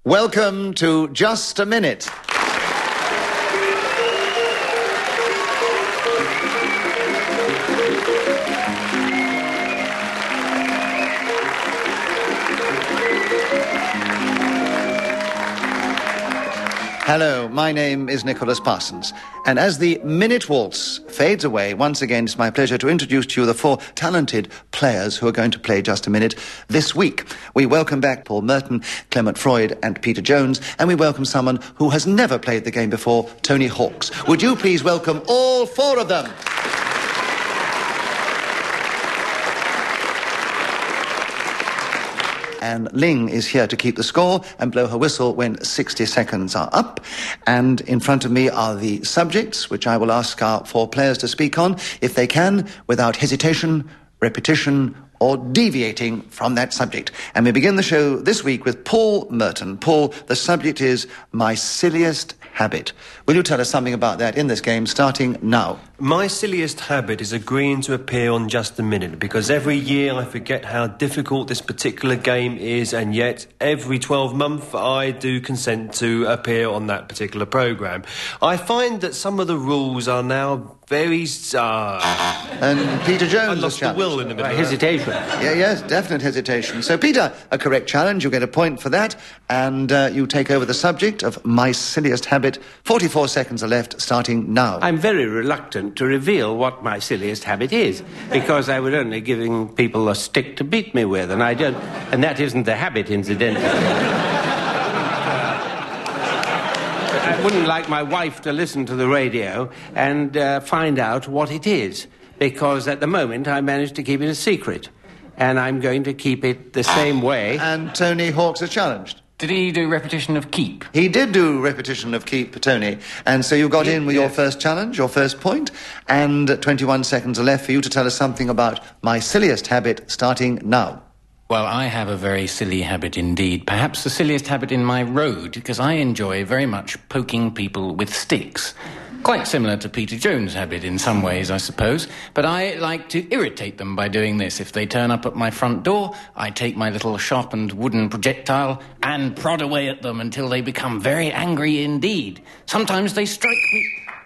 Welcome to Just a Minute. Hello, my name is Nicholas Parsons, and as the Minute Waltz fades away, once again it's my pleasure to introduce to you the four talented players who are going to play Just a Minute this week. We welcome back Paul Merton, Clement Freud and Peter Jones, and we welcome someone who has never played the game before, Tony Hawks. Would you please welcome all four of them? And Ling is here to keep the score and blow her whistle when 60 seconds are up. And in front of me are the subjects, which I will ask our four players to speak on, if they can, without hesitation, repetition, or deviating from that subject. And we begin the show this week with Paul Merton. Paul, the subject is My Silliest Habit. Will you tell us something about that in this game, starting now? My silliest habit is agreeing to appear on Just a Minute, because every year I forget how difficult this particular game is, and yet every 12 months I do consent to appear on that particular programme. I find that some of the rules are now very... And Peter Jones I lost the will in the middle. Hesitation. Yes, definite hesitation. So, Peter, a correct challenge. You get a point for that. And you take over the subject of My Silliest Habit. 44 seconds are left, starting now. I'm very reluctant to reveal what my silliest habit is, because I would only giving people a stick to beat me with, and I don't... And that isn't the habit, incidentally. I wouldn't like my wife to listen to the radio and find out what it is, because at the moment I managed to keep it a secret, and I'm going to keep it the same way. And Tony Hawks is challenged. Did he do repetition of keep? He did do repetition of keep, Tony. And so you got in with your first challenge, your first point, and 21 seconds are left for you to tell us something about My Silliest Habit, starting now. Well, I have a very silly habit indeed. Perhaps the silliest habit in my road, because I enjoy very much poking people with sticks. Quite similar to Peter Jones' habit in some ways, I suppose. But I like to irritate them by doing this. If they turn up at my front door, I take my little sharpened wooden projectile and prod away at them until they become very angry indeed. Sometimes they strike me...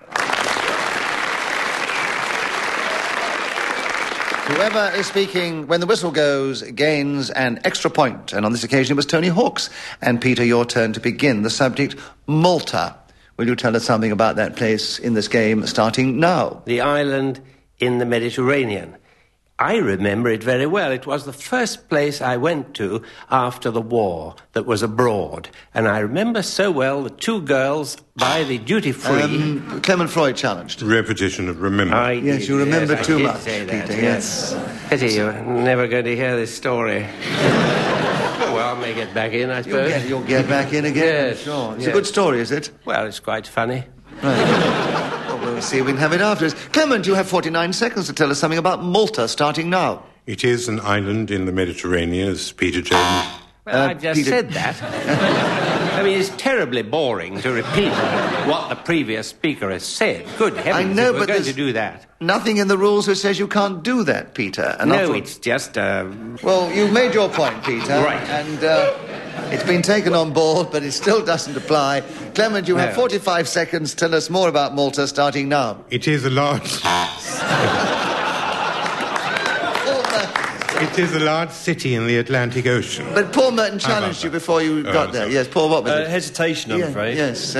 Whoever is speaking when the whistle goes gains an extra point. And on this occasion it was Tony Hawks. And Peter, your turn to begin. The subject, Malta. Will you tell us something about that place in this game, starting now? The island in the Mediterranean. I remember it very well. It was the first place I went to after the war that was abroad. And I remember so well the two girls by the duty-free... Clement Freud challenged. Repetition of remember. Yes, you remember too much, say Peter, that, yes. Pity you're never going to hear this story. Well, I may get back in, I suppose. You'll get back in again, Yes, sure. It's yes. a good story, is it? Well, it's quite funny. Right. Well, we'll see if we can have it afterwards. Clement, you have 49 seconds to tell us something about Malta, starting now. It is an island in the Mediterranean, as Peter Jones... Well, I've just said that. I mean, it's terribly boring to repeat what the previous speaker has said. Good heavens, I know, if we're but going there's to do that. Nothing in the rules that says you can't do that, Peter. And No, it's just... Well, you've made your point, Peter. Right. And it's been taken on board, but it still doesn't apply. Clement, you have 45 seconds. Tell us more about Malta, starting now. It is a large... It is a large city in the Atlantic Ocean. But Paul Merton challenged you before you got there. sorry. Yes, Paul, what was it? Hesitation, I'm afraid. Yes,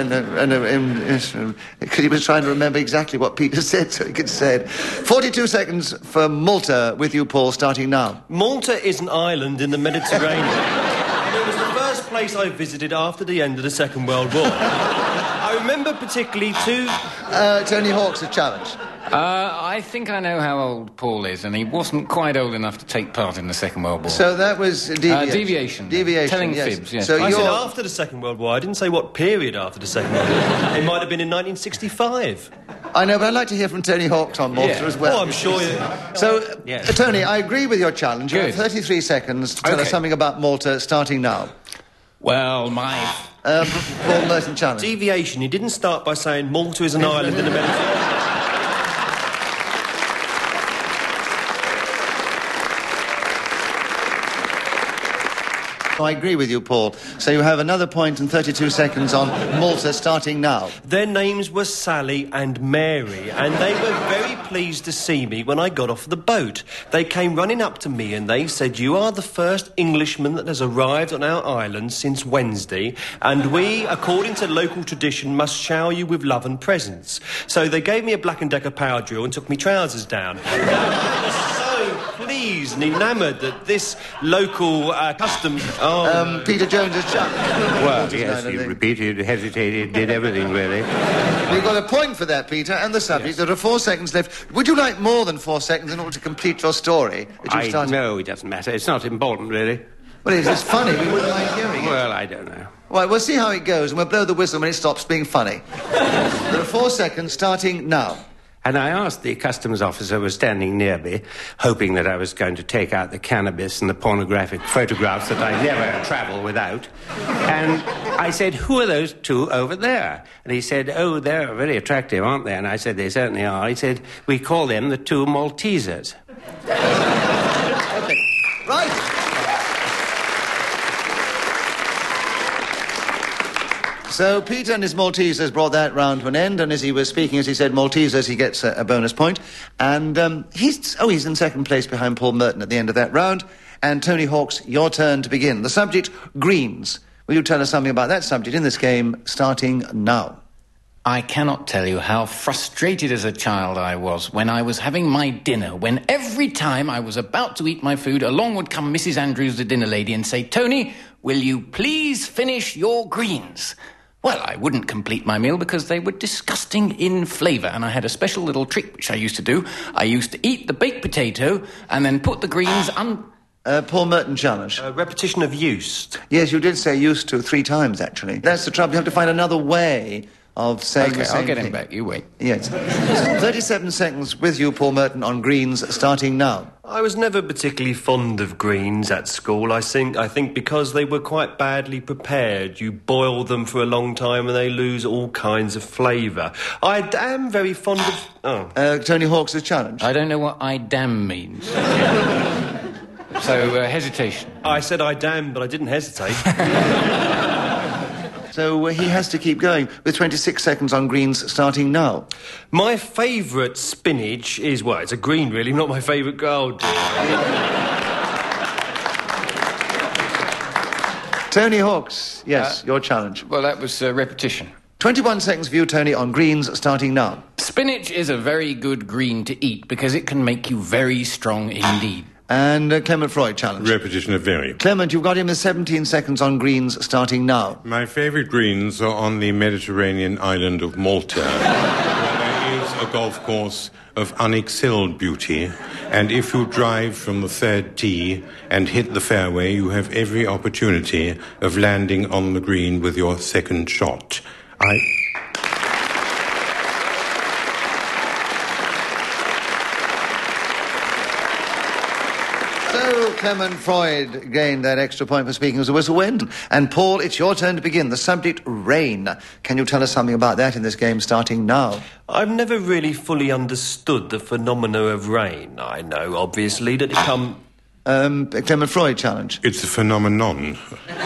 he was trying to remember exactly what Peter said so he could say it. 42 seconds for Malta with you, Paul, starting now. Malta is an island in the Mediterranean. And it was the first place I visited after the end of the Second World War. I remember particularly two... Tony Hawks a challenge. I think I know how old Paul is, and he wasn't quite old enough to take part in the Second World War. So that was deviation. Deviation. Telling fibs, yes. So I said after the Second World War. I didn't say what period after the Second World War. It might have been in 1965. I know, but I'd like to hear from Tony Hawks on Malta as well. Oh, I'm sure you... So, Tony, I agree with your challenge. You have Good. 33 seconds to tell us something about Malta, starting now. Well, my... Paul Merton challenge. Deviation. He didn't start by saying Malta is an island in the Mediterranean. I agree with you, Paul. So you have another point and 32 seconds on Malta starting now. Their names were Sally and Mary, and they were very pleased to see me when I got off the boat. They came running up to me and they said, "You are the first Englishman that has arrived on our island since Wednesday, and we, according to local tradition, must shower you with love and presents." So they gave me a Black & Decker power drill and took me trousers down. I was so pleased and enamoured that this local custom... Peter Jones has shut. Well, yes, he repeated, hesitated, did everything, really. We've got a point for that, Peter, and the subject. Yes. There are 4 seconds left. Would you like more than 4 seconds in order to complete your story? No, it doesn't matter. It's not important, really. Well, it's funny. We wouldn't mind hearing it. Well, I don't know. Well, we'll see how it goes, and we'll blow the whistle when it stops being funny. There are 4 seconds starting now. And I asked the customs officer who was standing near me, hoping that I was going to take out the cannabis and the pornographic photographs that I never travel without. And I said, "Who are those 2 over there?" And he said, "Oh, they're very attractive, aren't they?" And I said, "They certainly are." He said, "We call them the 2 Maltesers." Okay. Right. So Peter and his Maltesers brought that round to an end, and as he was speaking, as he said Maltesers, he gets a bonus point. And he's in second place behind Paul Merton at the end of that round. And Tony Hawks, your turn to begin. The subject, greens. Will you tell us something about that subject in this game, starting now? I cannot tell you how frustrated as a child I was when I was having my dinner, when every time I was about to eat my food, along would come Mrs. Andrews, the dinner lady, and say, "Tony, will you please finish your greens?" Well, I wouldn't complete my meal because they were disgusting in flavour, and I had a special little trick which I used to do. I used to eat the baked potato and then put the greens Paul Merton challenge. Repetition of used. Yes, you did say used to 3 times, actually. That's the trouble. You have to find another way of saying the same I'll get thing. him back. You wait. Yes. 37 seconds with you, Paul Merton, on greens, starting now. I was never particularly fond of greens at school. I think because they were quite badly prepared. You boil them for a long time and they lose all kinds of flavour. I am very fond of... Tony Hawks' challenge. I don't know what "I damn" means. So, hesitation. I said I damn, but I didn't hesitate. So he has to keep going with 26 seconds on greens, starting now. My favourite spinach is, well, it's a green, really, not my favourite gold. Tony Hawks, yes, your challenge. Well, that was repetition. 21 seconds for you, Tony, on greens, starting now. Spinach is a very good green to eat because it can make you very strong indeed. And Clement Freud challenge. Repetition of very. Clement, you've got him with 17 seconds on greens, starting now. My favourite greens are on the Mediterranean island of Malta, where there is a golf course of unexcelled beauty, and if you drive from the 3rd tee and hit the fairway, you have every opportunity of landing on the green with your 2nd shot. Clement Freud gained that extra point for speaking as a whistle wind. And Paul, it's your turn to begin. The subject, rain. Can you tell us something about that in this game, starting now? I've never really fully understood the phenomena of rain. I know, obviously, that it Clement Freud challenge. It's a phenomenon.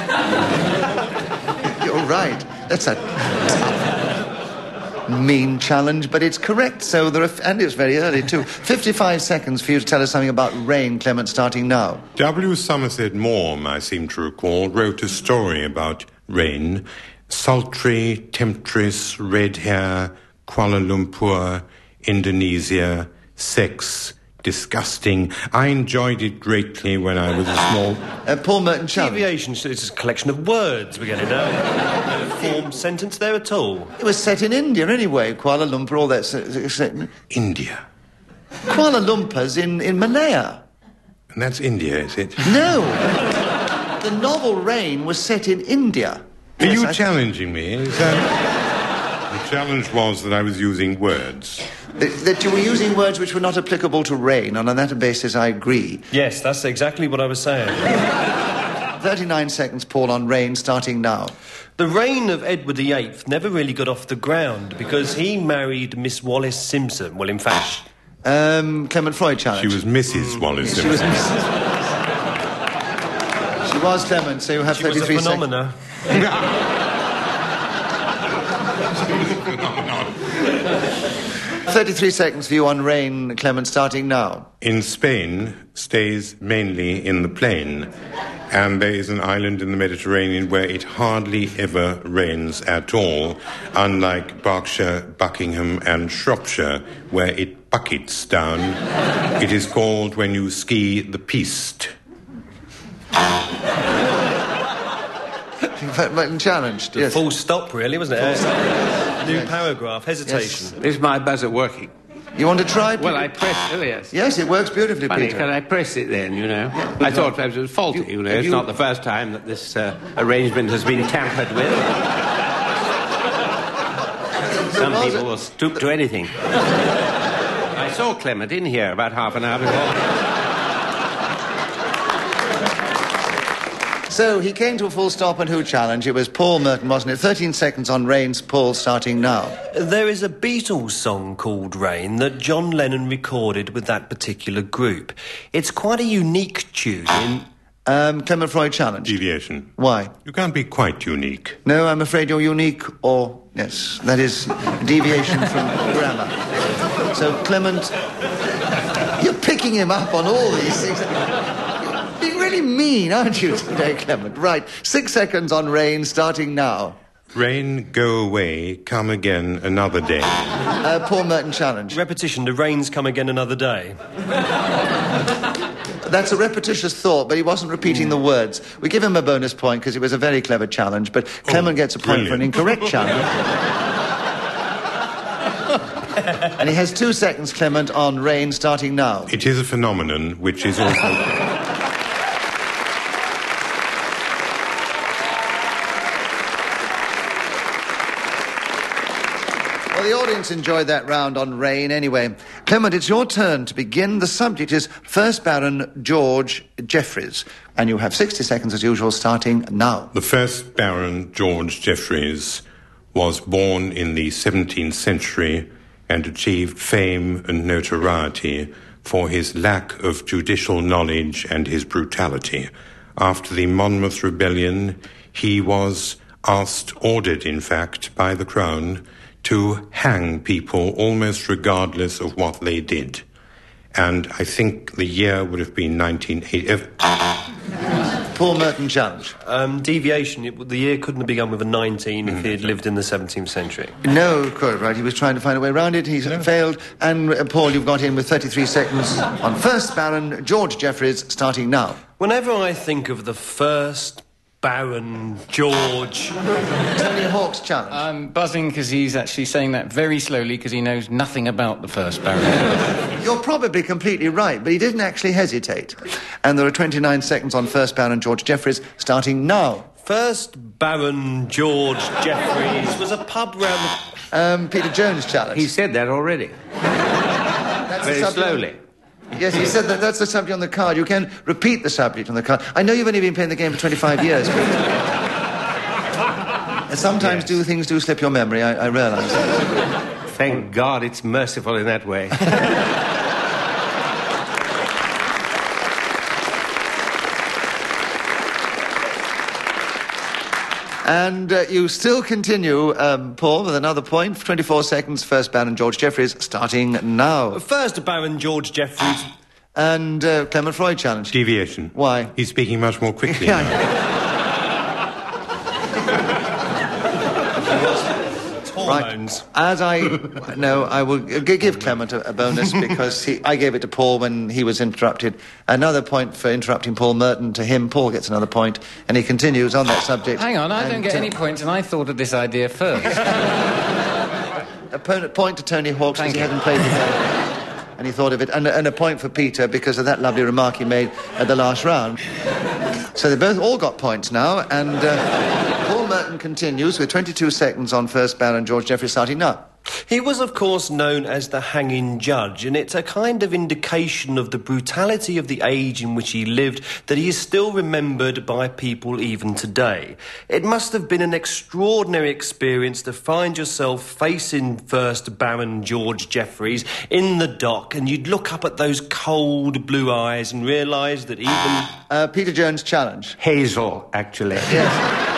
You're right. That's a tough, mean challenge, but it's correct. So and it's very early too. 55 seconds for you to tell us something about rain, Clement, starting now. W. Somerset Maugham, I seem to recall, wrote a story about rain. Sultry, temptress, red hair, Kuala Lumpur, Indonesia, sex, disgusting. I enjoyed it greatly when I was a small... Paul Merton challenge. Deviation, it's a collection of words we're getting now. No formed sentence there at all. It was set in India anyway, Kuala Lumpur, all that... India. Kuala Lumpur's in Malaya. And that's India, is it? No. The novel Rain was set in India. Are you challenging me? The challenge was that I was using words. That you were using words which were not applicable to rain, and on that basis I agree. Yes, that's exactly what I was saying. 39 seconds, Paul, on rain, starting now. The reign of Edward VIII never really got off the ground because he married Miss Wallis Simpson. Well, in fact... Clement Freud challenge. She was Mrs. Wallis Simpson. She was Mrs. It was Clement, so you have 33 seconds. She was a phenomena. 33 seconds for you on rain, Clement, starting now. In Spain, stays mainly in the plain, and there is an island in the Mediterranean where it hardly ever rains at all, unlike Berkshire, Buckingham and Shropshire, where it buckets down. It is called, when you ski, the Piste. But challenged, yes. Full stop, really, wasn't it? New paragraph, hesitation. Yes. Is my buzzer working? You want to try, Peter? Well, I pressed... Oh, yes. Yes, it works beautifully, Funny, Peter. can I press it then, you know? I thought perhaps it was faulty, you know. It's not the first time that this arrangement has been tampered with. Some people will stoop to anything. I saw Clement in here about half an hour before. So he came to a full stop on Who Challenge. It was Paul Merton, wasn't it? 13 seconds on Rain's Paul, starting now. There is a Beatles song called Rain that John Lennon recorded with that particular group. It's quite a unique tune in... Clement Freud Challenge. Deviation. Why? You can't be quite unique. No, I'm afraid you're unique, or... Yes, that is deviation from grammar. So, Clement, you're picking him up on all these things. Being really mean, aren't you, today, Clement? Right, 6 seconds on Rain, starting now. Rain, go away, come again another day. Paul Merton Challenge. Repetition, the rains come again another day. That's a repetitious thought, but he wasn't repeating the words. We give him a bonus point because it was a very clever challenge, but Clement gets a point for an incorrect challenge. And he has 2 seconds, Clement, on Rain, starting now. It is a phenomenon which is also... Well, the audience enjoyed that round on Rain anyway. Clement, it's your turn to begin. The subject is First Baron George Jeffreys, and you have 60 seconds as usual, starting now. The first Baron George Jeffreys was born in the 17th century and achieved fame and notoriety for his lack of judicial knowledge and his brutality. After the Monmouth Rebellion, he was ordered, in fact, by the Crown to hang people almost regardless of what they did. And I think the year would have been 1980. Paul Merton Challenge. Deviation, the year couldn't have begun with a 19 if he had lived in the 17th century. No, quite right. He was trying to find a way around it. He failed. And, Paul, you've got in with 33 seconds on First Baron George Jeffreys, starting now. Whenever I think of the first Baron George... Tony Hawk's Challenge. I'm buzzing because he's actually saying that very slowly because he knows nothing about the first Baron. You're probably completely right, but he didn't actually hesitate. And there are 29 seconds on First Baron George Jeffreys, starting now. First Baron George Jeffreys was a pub round the... Peter Jones Challenge. He said that already. Very slowly. Yes, he said that that's the subject on the card. You can repeat the subject on the card. I know you've only been playing the game for 25 years, but... Sometimes things do slip your memory, I realise. Thank God it's merciful in that way. And you still continue, Paul, with another point. 24 seconds, First Baron George Jeffreys, starting now. First Baron George Jeffreys. And Clement Freud Challenge. Deviation. Why? He's speaking much more quickly now. Hormones. Right. As I will give Clement a bonus because I gave it to Paul when he was interrupted. Another point for interrupting Paul Merton to him. Paul gets another point, and he continues on that subject. Hang on, I don't get any points, and I thought of this idea first. A point to Tony Hawks because he hadn't played the game. And he thought of it. And a point for Peter because of that lovely remark he made at the last round. So they both all got points now, and Paul Merton continues with 22 seconds on First Baron George Jeffreys, starting now. He was, of course, known as the hanging judge, and it's a kind of indication of the brutality of the age in which he lived that he is still remembered by people even today. It must have been an extraordinary experience to find yourself facing First Baron George Jeffreys in the dock, and you'd look up at those cold blue eyes and realise that even... Peter Jones' challenge. Hazel, actually. Yes.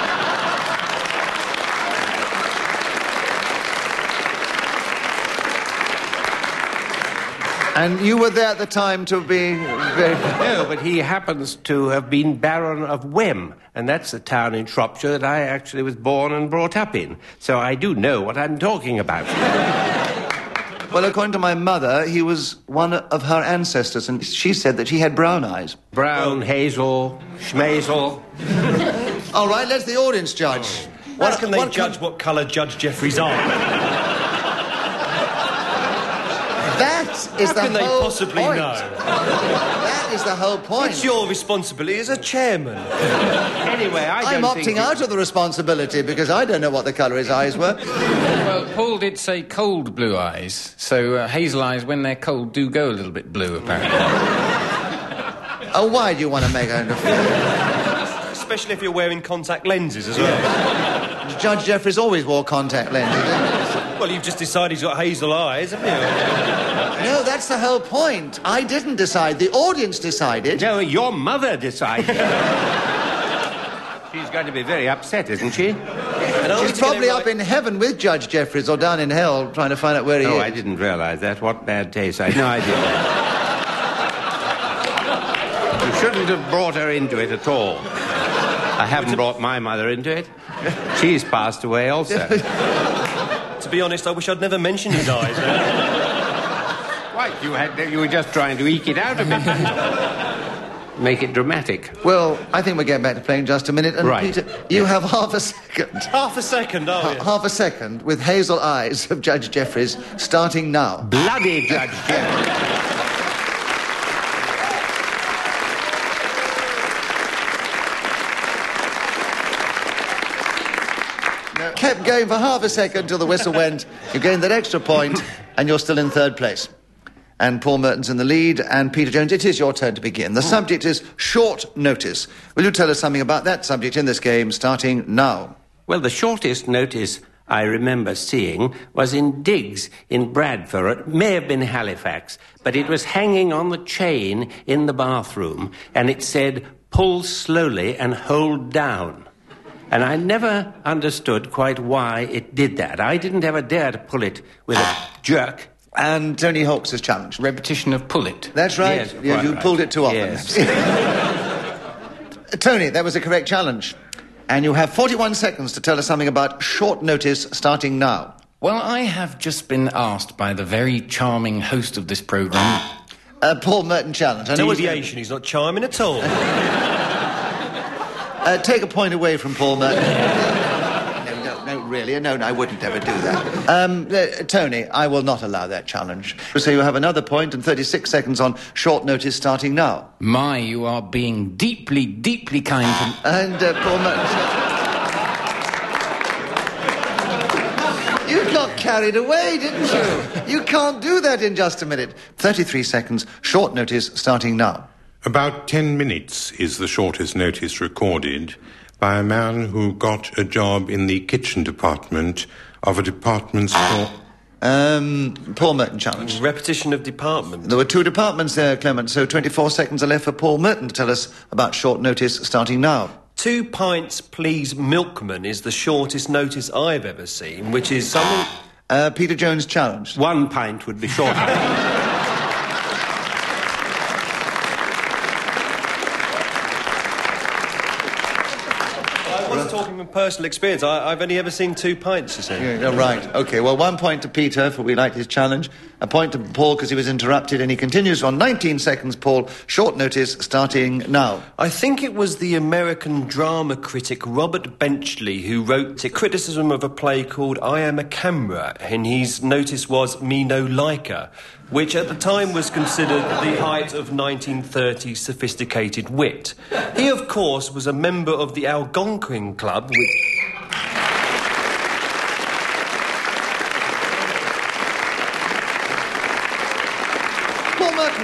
And you were there at the time to be very... No, but he happens to have been Baron of Wem, and that's the town in Shropshire that I actually was born and brought up in. So I do know what I'm talking about. Well, according to my mother, he was one of her ancestors, and she said that he had brown eyes. Brown, hazel, schmazel. All right, let the audience judge. How can they judge what colour Judge Jeffreys are? That is the whole point. How can they possibly know? That is the whole point. It's your responsibility as a chairman. Anyway, I'm opting out of the responsibility because I don't know what the colour his eyes were. Well, Paul did say cold blue eyes, so hazel eyes, when they're cold, do go a little bit blue, apparently. Oh, why do you want to make her... Especially if you're wearing contact lenses as well. Judge Jeffreys always wore contact lenses, didn't he? Well, you've just decided he's got hazel eyes, haven't you? No, that's the whole point. I didn't decide. The audience decided. No, your mother decided. She's going to be very upset, isn't she? She's probably up in heaven with Judge Jeffreys or down in hell trying to find out where he is. Oh, I didn't realise that. What bad taste. I had no idea. You shouldn't have brought her into it at all. I haven't brought my mother into it. She's passed away also. To be honest, I wish I'd never mentioned his eyes. Why? You were just trying to eke it out of me. Make it dramatic. Well, I think we're getting back to playing just a minute. And right. Peter, you have half a second. Half a second, are you? Half a second with hazel eyes of Judge Jeffreys starting now. Bloody Judge Jeffreys. Kept going for half a second till the whistle went. You gained that extra point, and you're still in third place. And Paul Merton's in the lead, and Peter Jones, it is your turn to begin. The subject is short notice. Will you tell us something about that subject in this game, starting now? Well, the shortest notice I remember seeing was in Diggs in Bradford. It may have been Halifax, but it was hanging on the chain in the bathroom, and it said, "Pull slowly and hold down." And I never understood quite why it did that. I didn't ever dare to pull it with a jerk. And Tony Hawk's has challenged. Repetition of pull it. That's right. Yes, yeah, you right. pulled it too often. Yes. Tony, that was a correct challenge. And you have 41 seconds to tell us something about short notice starting now. Well, I have just been asked by the very charming host of this programme... Paul Merton challenge. Deviation, he's not charming at all. Take a point away from Paul Merton. No, really. No, I wouldn't ever do that. Tony, I will not allow that challenge. So you have another point and 36 seconds on short notice starting now. My, you are being deeply, deeply kind to... And Paul Merton... You got carried away, didn't you? You can't do that in just a minute. 33 seconds, short notice starting now. About 10 minutes is the shortest notice recorded by a man who got a job in the kitchen department of a department store. Paul Merton challenge. Repetition of department. There were two departments there, Clement, so 24 seconds are left for Paul Merton to tell us about short notice starting now. 2 pints, please, milkman is the shortest notice I've ever seen, which is something... Peter Jones challenged. 1 pint would be shorter. Talking from personal experience, I've only ever seen 2 pints, you see. Yeah, right. OK, well, 1 point to Peter, for we liked his challenge. A point to Paul, because he was interrupted, and he continues on 19 seconds, Paul. Short notice, starting now. I think it was the American drama critic Robert Benchley who wrote a criticism of a play called I Am a Camera, and his notice was Me No Liker, which at the time was considered the height of 1930s sophisticated wit. He, of course, was a member of the Algonquin Club, which...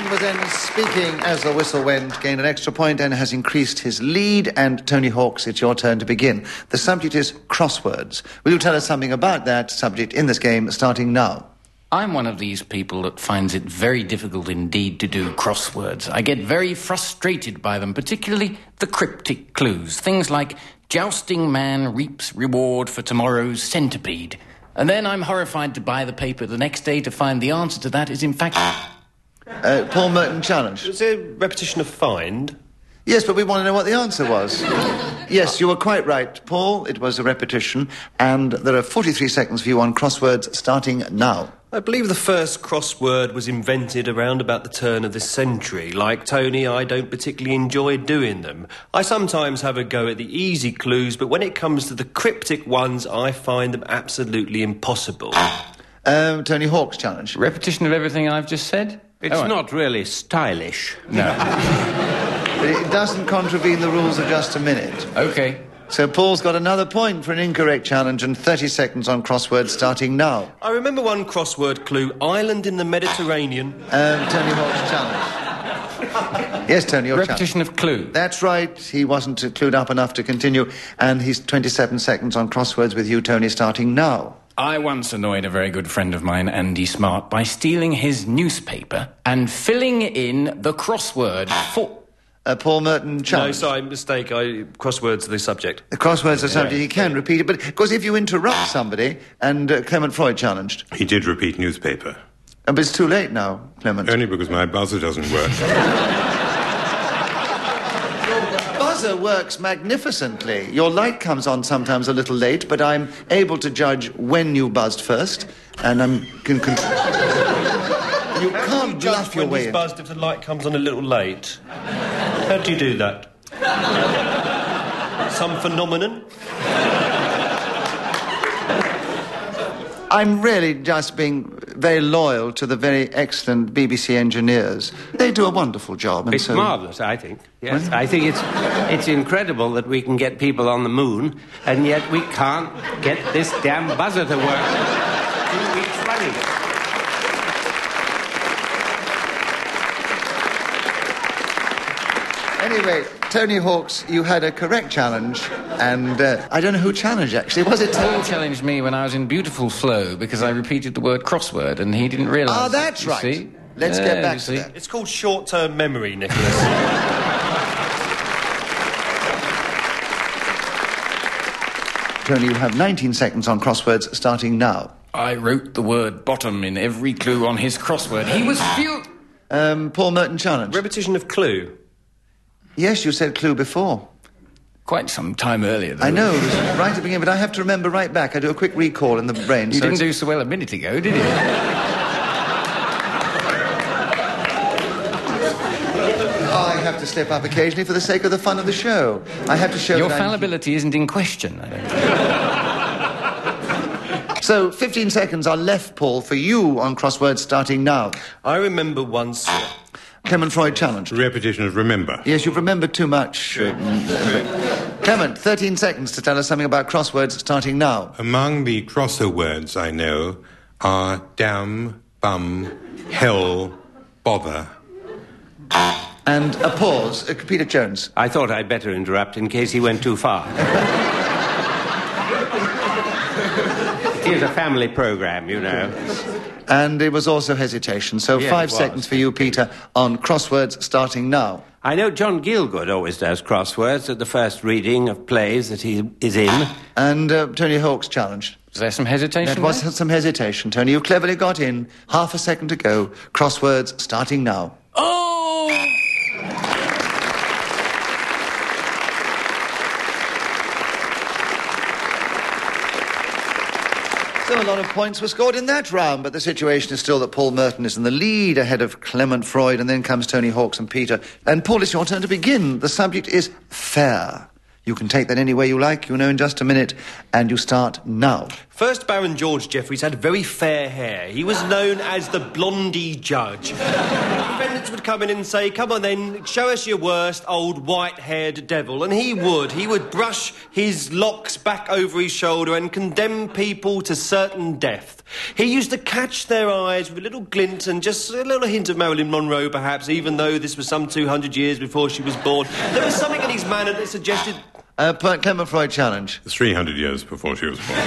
was then speaking as the whistle went, gained an extra point and has increased his lead. And Tony Hawks, it's your turn to begin. The subject is crosswords. Will you tell us something about that subject in this game, starting now? I'm one of these people that finds it very difficult indeed to do crosswords. I get very frustrated by them, particularly the cryptic clues. Things like, jousting man reaps reward for tomorrow's centipede. And then I'm horrified to buy the paper the next day to find the answer to that is, in fact... Paul Merton challenge. Was it a repetition of find? Yes, but we want to know what the answer was. Yes, you were quite right, Paul. It was a repetition. And there are 43 seconds for you on crosswords starting now. I believe the first crossword was invented around about the turn of this century. Like Tony, I don't particularly enjoy doing them. I sometimes have a go at the easy clues, but when it comes to the cryptic ones, I find them absolutely impossible. Tony Hawk's challenge. Repetition of everything I've just said? It's not really stylish. No. But it doesn't contravene the rules of just a minute. OK. So Paul's got another point for an incorrect challenge and 30 seconds on crosswords starting now. I remember one crossword clue, island in the Mediterranean. Tony Hawk's challenge. Yes, Tony, your Repetition of clue. That's right. He wasn't clued up enough to continue. And he's 27 seconds on crosswords with you, Tony, starting now. I once annoyed a very good friend of mine, Andy Smart, by stealing his newspaper and filling in the crossword for... Paul Merton challenge. No, sorry, mistake. Crosswords are the subject. The crosswords are subject. He can repeat it, but of course, if you interrupt somebody, and Clement Freud challenged. He did repeat newspaper. But it's too late now, Clement. Only because my buzzer doesn't work. Buzzer works magnificently. Your light comes on sometimes a little late, but I'm able to judge when you buzzed first, and you can't bluff your way in. Buzzed if the light comes on a little late. How do you do that? Some phenomenon? I'm really just being very loyal to the very excellent BBC engineers. They do a wonderful job. It's marvellous, I think. Yes, I think it's incredible that we can get people on the moon, and yet we can't get this damn buzzer to work 2 weeks running. Anyway, Tony Hawks, you had a correct challenge, and I don't know who challenged, actually. Was it Paul challenged me when I was in beautiful flow because I repeated the word crossword and he didn't realise. Oh, that's right. See? Let's get back to that. It's called short-term memory, Nicholas. Tony, you have 19 seconds on crosswords starting now. I wrote the word bottom in every clue on his crossword. He was Paul Merton challenge. Repetition of clue. Yes, you said clue before. Quite some time earlier, though. I know, it was right at the beginning, but I have to remember right back. I do a quick recall in the brain. You didn't do so well a minute ago, did you? I have to slip up occasionally for the sake of the fun of the show. I have to show Your fallibility isn't in question, I don't think. So, 15 seconds are left, Paul, for you on crosswords starting now. I remember once... Clement Freud challenge. Repetition of remember. Yes, you've remembered too much. Clement, 13 seconds to tell us something about crosswords starting now. Among the crosser words I know are damn, bum, hell, bother. And a pause. Peter Jones. I thought I'd better interrupt in case he went too far. Here's a family programme, you know. And it was also hesitation. So yes, 5 seconds for you, Peter, on crosswords starting now. I know John Gielgud always does crosswords at the first reading of plays that he is in. And Tony Hawk's challenge. Was there some hesitation? There was some hesitation, Tony. You cleverly got in. Half a second to go. Crosswords starting now. Oh! So a lot of points were scored in that round, but the situation is still that Paul Merton is in the lead ahead of Clement Freud, and then comes Tony Hawks and Peter. And Paul, it's your turn to begin. The subject is fair. You can take that any way you like, you know, in just a minute, and you start now. First Baron George Jeffreys had very fair hair. He was known as the Blondie Judge. Defendants would come in and say, come on then, show us your worst, old white-haired devil. And he would. He would brush his locks back over his shoulder and condemn people to certain death. He used to catch their eyes with a little glint and just a little hint of Marilyn Monroe, perhaps, even though this was some 200 years before she was born. There was something in his manner that suggested... Clement Freud challenge. 300 years before she was born.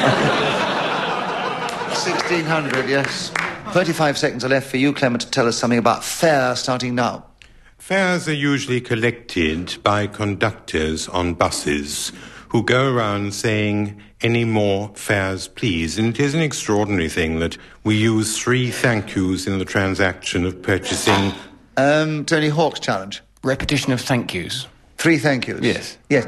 1600, yes. 35 seconds are left for you, Clement, to tell us something about fare starting now. Fares are usually collected by conductors on buses who go around saying, any more fares, please. And it is an extraordinary thing that we use 3 thank yous in the transaction of purchasing... Tony Hawk's challenge. Repetition of thank yous. 3 thank yous. Yes. Yes.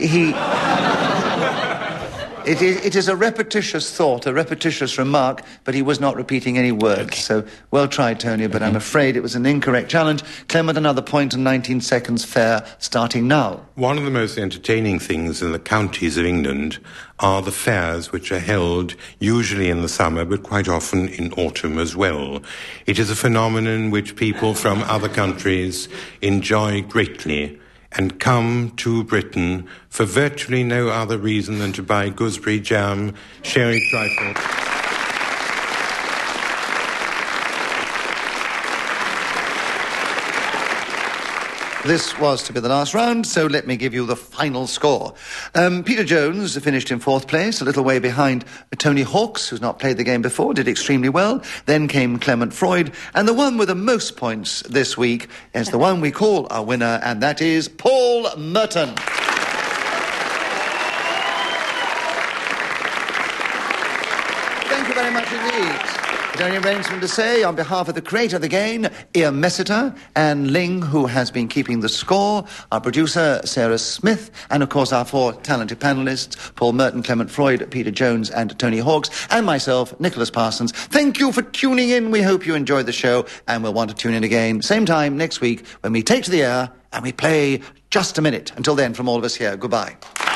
It is a repetitious thought, a repetitious remark, but he was not repeating any words. Okay. So, well tried, Tony, but I'm afraid it was an incorrect challenge. Clement, another point and 19 seconds fair starting now. One of the most entertaining things in the counties of England are the fairs which are held usually in the summer, but quite often in autumn as well. It is a phenomenon which people from other countries enjoy greatly and come to Britain for virtually no other reason than to buy gooseberry jam, sherry trifle... This was to be the last round, so let me give you the final score. Peter Jones finished in 4th place, a little way behind Tony Hawks, who's not played the game before, did extremely well. Then came Clement Freud, and the one with the most points this week is the one we call our winner, and that is Paul Merton. Thank you very much indeed. It only remains for me to say, on behalf of the creator of the game, Ian Messiter, Anne Ling, who has been keeping the score, our producer, Sarah Smith, and, of course, our 4 talented panellists, Paul Merton, Clement Freud, Peter Jones, and Tony Hawks, and myself, Nicholas Parsons. Thank you for tuning in. We hope you enjoyed the show, and we'll want to tune in again, same time next week, when we take to the air and we play Just a Minute. Until then, from all of us here, goodbye.